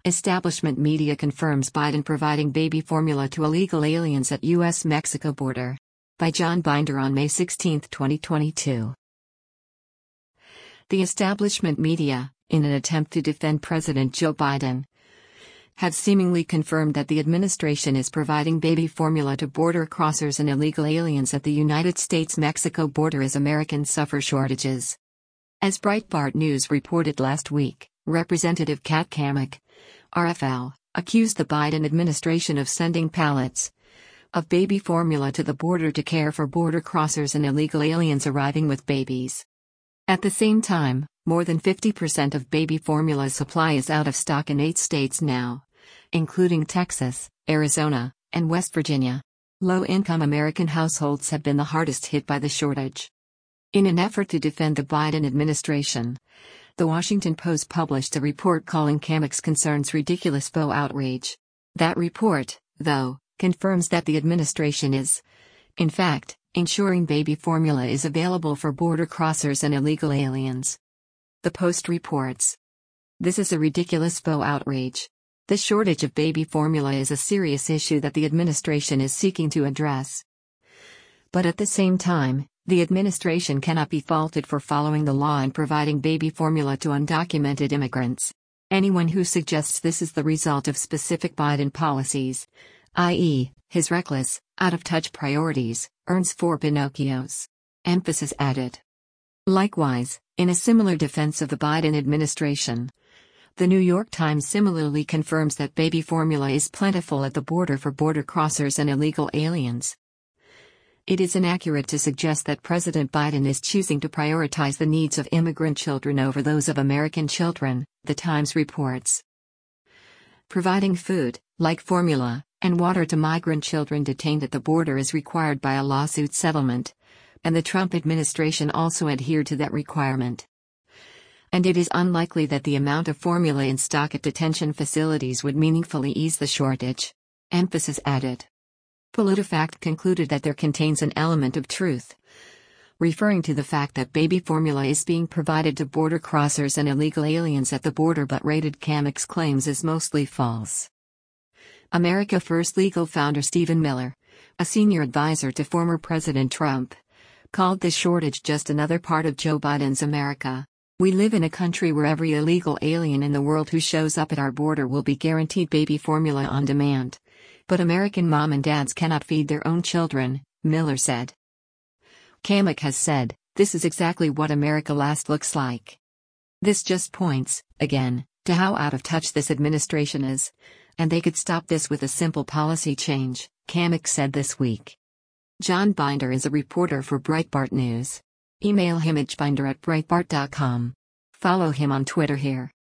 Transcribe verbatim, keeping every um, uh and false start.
Establishment media confirms Biden providing baby formula to illegal aliens at U S Mexico border. By John Binder on May sixteenth, twenty twenty-two. The establishment media, in an attempt to defend President Joe Biden, had seemingly confirmed that the administration is providing baby formula to border crossers and illegal aliens at the United States-Mexico border as Americans suffer shortages. As Breitbart News reported last week, Representative Kat Cammack, R F L, accused the Biden administration of sending pallets of baby formula to the border to care for border crossers and illegal aliens arriving with babies. At the same time, more than fifty percent of baby formula supply is out of stock in eight states now, including Texas, Arizona, and West Virginia. Low-income American households have been the hardest hit by the shortage. In an effort to defend the Biden administration, The Washington Post published a report calling Cammack's concerns ridiculous faux outrage. That report, though, confirms that the administration is, in fact, ensuring baby formula is available for border crossers and illegal aliens. The Post reports, "This is a ridiculous faux outrage. The shortage of baby formula is a serious issue that the administration is seeking to address. But at the same time, the administration cannot be faulted for following the law and providing baby formula to undocumented immigrants. Anyone who suggests this is the result of specific Biden policies, that is, his reckless, out-of-touch priorities, earns four Pinocchios." Emphasis added. Likewise, in a similar defense of the Biden administration, The New York Times similarly confirms that baby formula is plentiful at the border for border crossers and illegal aliens. It is inaccurate to suggest that President Biden is choosing to prioritize the needs of immigrant children over those of American children, the Times reports. Providing food, like formula, and water to migrant children detained at the border is required by a lawsuit settlement, and the Trump administration also adhered to that requirement. And it is unlikely that the amount of formula in stock at detention facilities would meaningfully ease the shortage. Emphasis added. PolitiFact concluded that there contains an element of truth, referring to the fact that baby formula is being provided to border crossers and illegal aliens at the border, but rated Cammack's claims as mostly false. America First legal founder Stephen Miller, a senior advisor to former President Trump, called this shortage just another part of Joe Biden's America. "We live in a country where every illegal alien in the world who shows up at our border will be guaranteed baby formula on demand. But American mom and dads cannot feed their own children," Miller said. Cammack has said, "This is exactly what America last looks like." This just points, again, to how out of touch this administration is, and they could stop this with a simple policy change, Cammack said this week. John Binder is a reporter for Breitbart News. Email him at binder at breitbart dot com. Follow him on Twitter here.